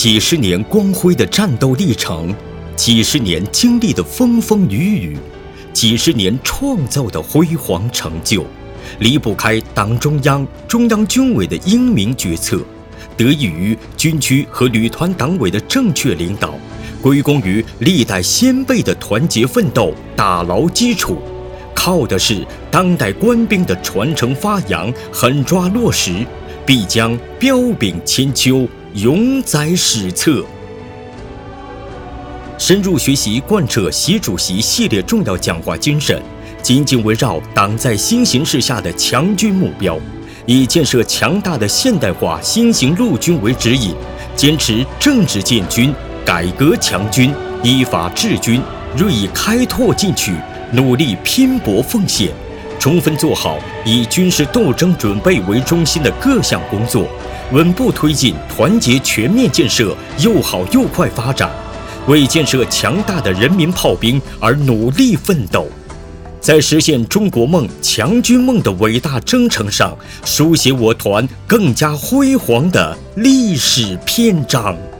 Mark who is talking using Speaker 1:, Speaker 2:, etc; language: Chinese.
Speaker 1: 几十年光辉的战斗历程，几十年经历的风风雨雨，几十年创造的辉煌成就，离不开党中央、中央军委的英明决策，得益于军区和旅团党委的正确领导，归功于历代先辈的团结奋斗、打牢基础，靠的是当代官兵的传承发扬、狠抓落实，必将彪炳千秋，永载史册。深入学习贯彻习主席系列重要讲话精神，紧紧围绕党在新形势下的强军目标，以建设强大的现代化新型陆军为指引，坚持政治建军、改革强军、依法治军，锐意开拓进取，努力拼搏奉献，充分做好以军事斗争准备为中心的各项工作，稳步推进团结全面建设又好又快发展，为建设强大的人民炮兵而努力奋斗，在实现中国梦、强军梦的伟大征程上，书写我团更加辉煌的历史篇章。